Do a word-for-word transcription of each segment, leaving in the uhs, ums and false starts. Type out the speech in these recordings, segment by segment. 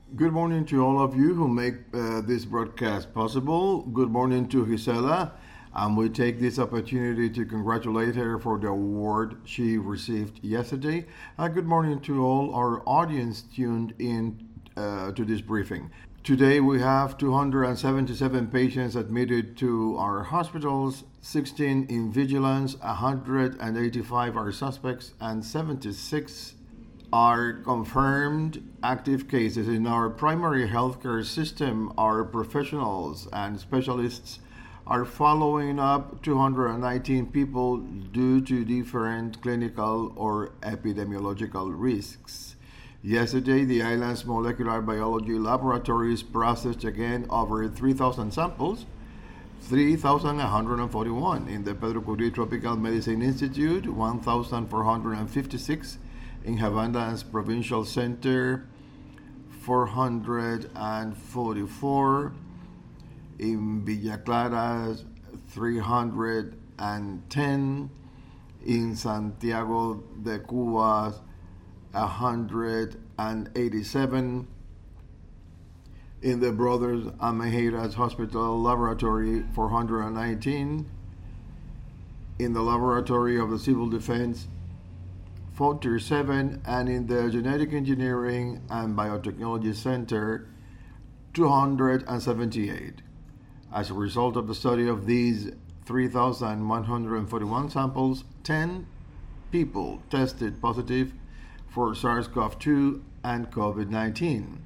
Good morning to all of you who make uh, this broadcast possible. Good morning to Gisela. And we take this opportunity to congratulate her for the award she received yesterday. And good morning to all our audience tuned in uh, to this briefing. Today we have two hundred seventy-seven patients admitted to our hospitals, sixteen in vigilance, one hundred eighty-five are suspects, and seventy-six are confirmed active cases. In our primary healthcare system, our professionals and specialists are following up two hundred nineteen people due to different clinical or epidemiological risks. Yesterday, the island's molecular biology laboratories processed again over three thousand samples, three thousand one hundred forty-one in the Pedro Curie Tropical Medicine Institute, one thousand four hundred fifty-six in Havana's Provincial Center, four hundred forty-four in Villa Clara, three hundred ten in Santiago de Cuba, one hundred eighty-seven in the Brothers Almeidas Hospital Laboratory, four hundred nineteen in the Laboratory of the Civil Defense, forty-seven, and in the Genetic Engineering and Biotechnology Center, two hundred seventy-eight. As a result of the study of these three thousand one hundred forty-one samples, ten people tested positive for SARS-C o V two and COVID nineteen.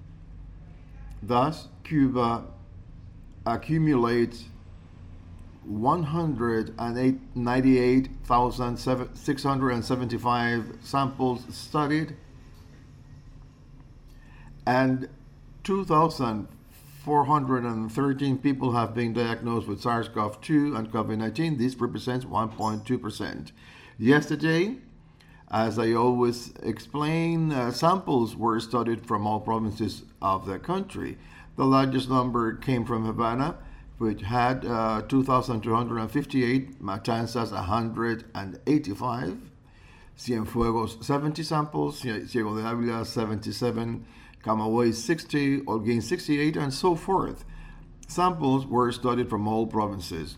Thus, Cuba accumulates one hundred ninety-eight thousand six hundred seventy-five samples studied, and two thousand four hundred thirteen people have been diagnosed with SARS-C o V two and COVID nineteen. This represents one point two percent. Yesterday, as I always explain, uh, samples were studied from all provinces of the country. The largest number came from Havana, which had uh, two thousand two hundred fifty-eight, Matanzas one hundred eighty-five, Cienfuegos seventy samples, Ciego de Ávila seventy-seven, Camagüey sixty, Holguín sixty-eight, and so forth. Samples were studied from all provinces.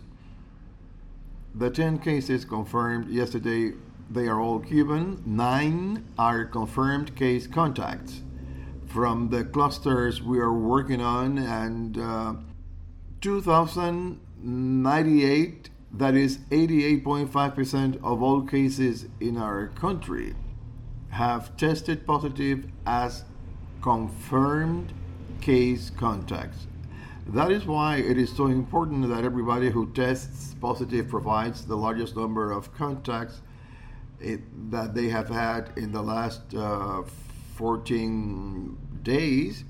The ten cases confirmed yesterday, they are all Cuban. Nine are confirmed case contacts from the clusters we are working on, and uh, two thousand ninety-eight, that is eighty-eight point five percent of all cases in our country, have tested positive as confirmed case contacts. That is why it is so important that everybody who tests positive provides the largest number of contacts it, that they have had in the last uh, fourteen days.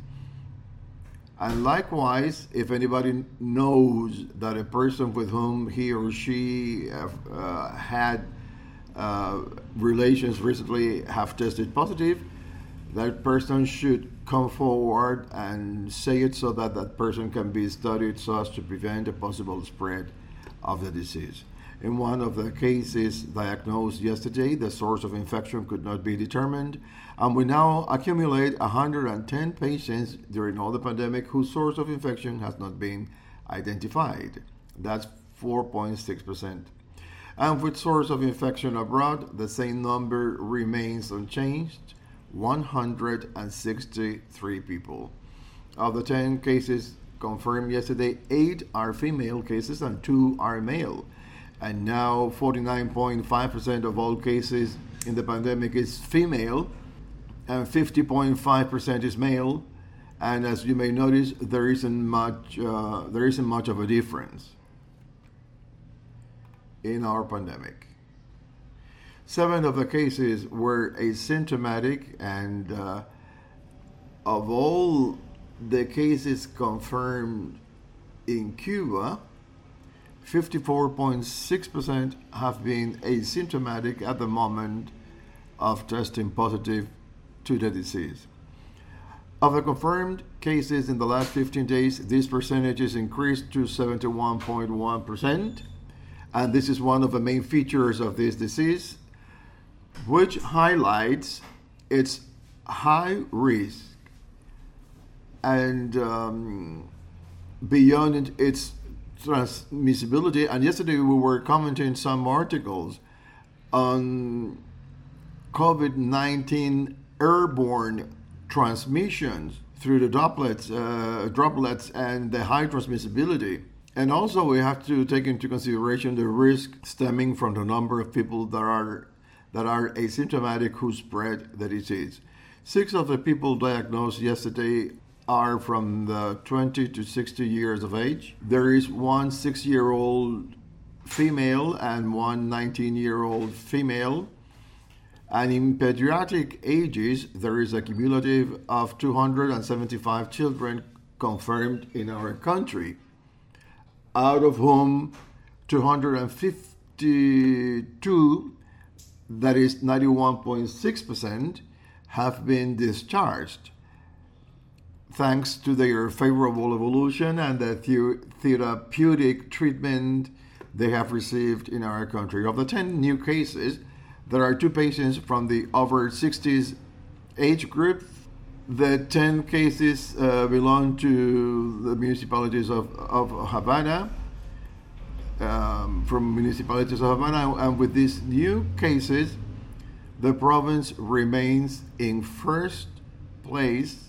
And likewise, if anybody knows that a person with whom he or she have, uh, had uh, relations recently have tested positive, that person should come forward and say it so that that person can be studied so as to prevent a possible spread of the disease. In one of the cases diagnosed yesterday, the source of infection could not be determined, and we now accumulate one hundred ten patients during all the pandemic whose source of infection has not been identified. That's four point six percent. And with source of infection abroad, the same number remains unchanged, one hundred sixty-three people. Of the ten cases confirmed yesterday, eight are female cases and two are male. And now forty-nine point five percent of all cases in the pandemic is female, and fifty point five percent is male. And as you may notice, there isn't much uh, there isn't much of a difference in our pandemic. Seven of the cases were asymptomatic, and uh, of all the cases confirmed in Cuba, fifty-four point six percent have been asymptomatic at the moment of testing positive to the disease. Of the confirmed cases in the last fifteen days, this percentage is increased to seventy-one point one percent, and this is one of the main features of this disease, which highlights its high risk and um, beyond its transmissibility. And yesterday we were commenting some articles on COVID nineteen airborne transmissions through the droplets, uh, droplets and the high transmissibility. And also we have to take into consideration the risk stemming from the number of people that are that are asymptomatic who spread the disease. Six of the people diagnosed yesterday are from the twenty to sixty years of age. There is one six-year-old female and one nineteen-year-old female. And in pediatric ages, there is a cumulative of two hundred seventy-five children confirmed in our country, out of whom two hundred fifty-two, that is ninety-one point six percent, have been discharged, thanks to their favorable evolution and the therapeutic treatment they have received in our country. Of the ten new cases, there are two patients from the over sixties age group. The ten cases uh, belong to the municipalities of, of Havana, um, from municipalities of Havana, and with these new cases, the province remains in first place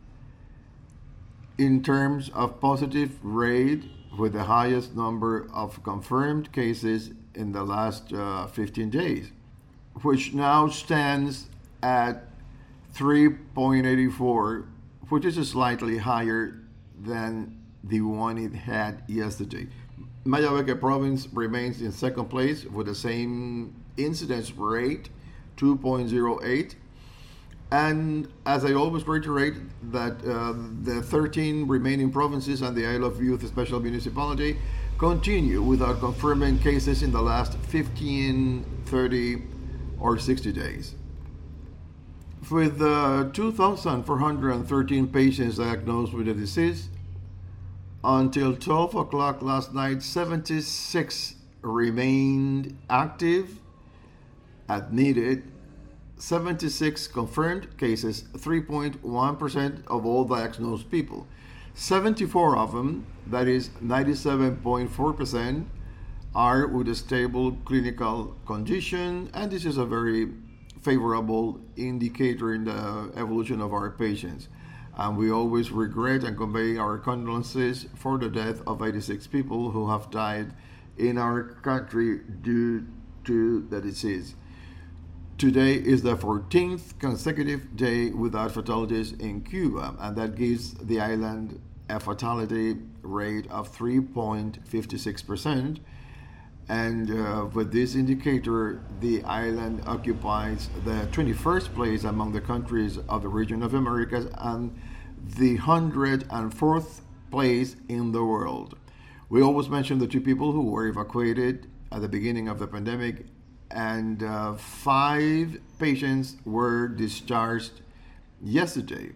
in terms of positive rate, with the highest number of confirmed cases in the last uh, fifteen days, which now stands at three point eight four, which is slightly higher than the one it had yesterday. Mayabeque province remains in second place with the same incidence rate, two point zero eight. And as I always reiterate, that uh, the thirteen remaining provinces and the Isle of Youth Special Municipality continue without confirming cases in the last fifteen, thirty, or sixty days. With uh, two thousand four hundred thirteen patients diagnosed with the disease, until twelve o'clock last night, seventy-six remained active, admitted, seventy-six confirmed cases, three point one percent of all diagnosed people. seventy-four of them, that is ninety-seven point four percent, are with a stable clinical condition, and this is a very favorable indicator in the evolution of our patients. And we always regret and convey our condolences for the death of eighty-six people who have died in our country due to the disease. Today is the fourteenth consecutive day without fatalities in Cuba, and that gives the island a fatality rate of three point five six percent. And uh, with this indicator, the island occupies the twenty-first place among the countries of the region of Americas and the one hundred fourth place in the world. We always mention the two people who were evacuated at the beginning of the pandemic, and uh, five patients were discharged yesterday,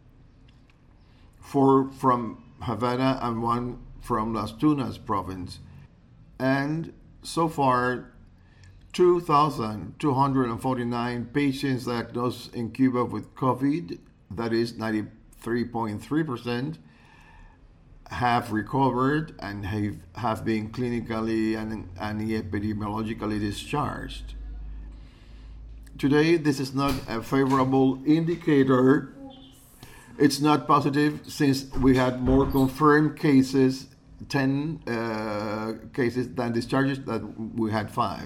four from Havana and one from Las Tunas province. And so far, two thousand two hundred forty-nine patients diagnosed in Cuba with COVID, that is ninety-three point three percent, have recovered and have, have been clinically and, and epidemiologically discharged. Today, this is not a favorable indicator. It's not positive since we had more confirmed cases, ten uh, cases, than discharges, that we had five.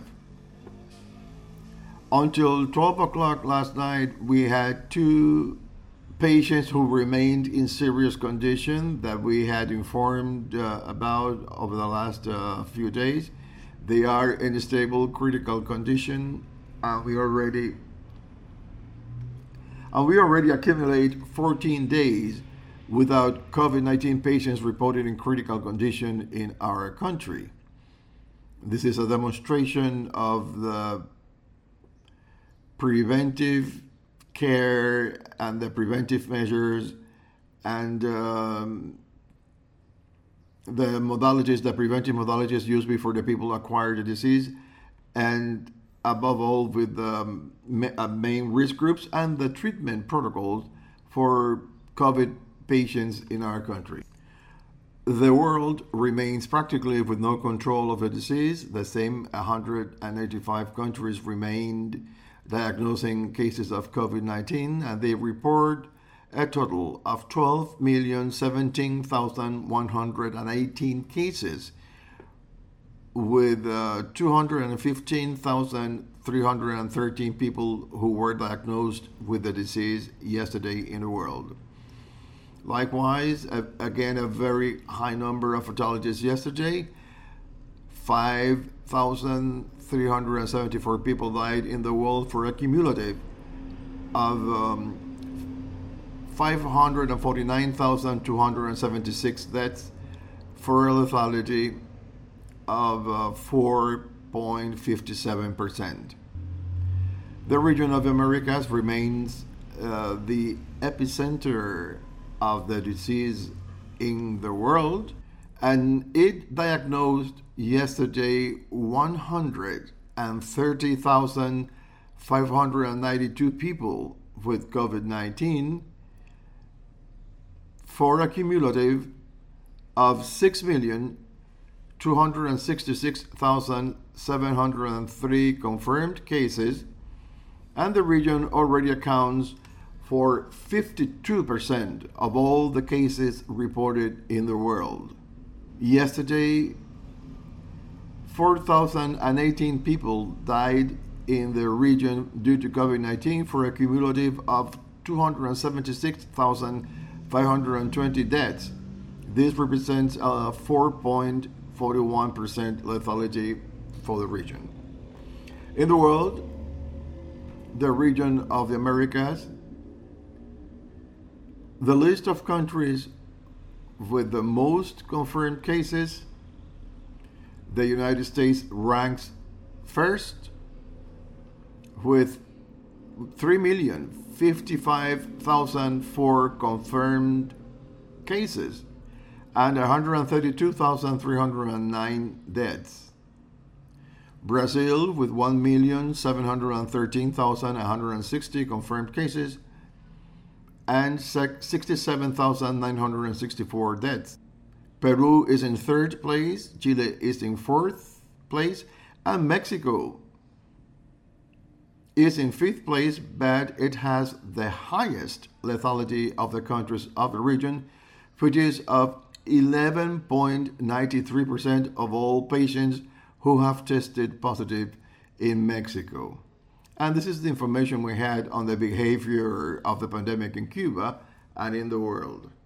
Until twelve o'clock last night, we had two patients who remained in serious condition that we had informed uh, about over the last uh, few days. They are in a stable critical condition, and we already and we already accumulate fourteen days without COVID nineteen patients reported in critical condition in our country. This is a demonstration of the preventive care and the preventive measures and um, the modalities, the preventive modalities used before the people acquire the disease, and above all with the uh, main risk groups and the treatment protocols for COVID patients in our country. The world remains practically with no control of the disease. The same one hundred eighty-five countries remained diagnosing cases of COVID nineteen, and they report a total of twelve million seventeen thousand one hundred eighteen cases, with uh, two hundred fifteen thousand three hundred thirteen people who were diagnosed with the disease yesterday in the world. Likewise, a, again, a very high number of fatalities yesterday. five thousand three hundred seventy-four people died in the world for a cumulative of um, five hundred forty-nine thousand two hundred seventy-six deaths, for a lethality of uh, four point five seven percent. The region of the Americas remains uh, the epicenter of the disease in the world, and it diagnosed yesterday one hundred thirty thousand five hundred ninety-two people with COVID nineteen, for a cumulative of six million two hundred sixty-six thousand seven hundred three confirmed cases, and the region already accounts for fifty-two percent of all the cases reported in the world. Yesterday, four thousand eighteen people died in the region due to COVID nineteen, for a cumulative of two hundred seventy-six thousand five hundred twenty deaths. This represents a four point four one percent lethality for the region. In the world, the region of the Americas, the list of countries with the most confirmed cases, the United States ranks first with three million fifty-five thousand four confirmed cases and one hundred thirty-two thousand three hundred nine deaths. Brazil with one million seven hundred thirteen thousand one hundred sixty confirmed cases and sixty-seven thousand nine hundred sixty-four deaths. Peru is in third place, Chile is in fourth place, and Mexico is in fifth place, but it has the highest lethality of the countries of the region, which is of eleven point nine three percent of all patients who have tested positive in Mexico. And this is the information we had on the behavior of the pandemic in Cuba and in the world.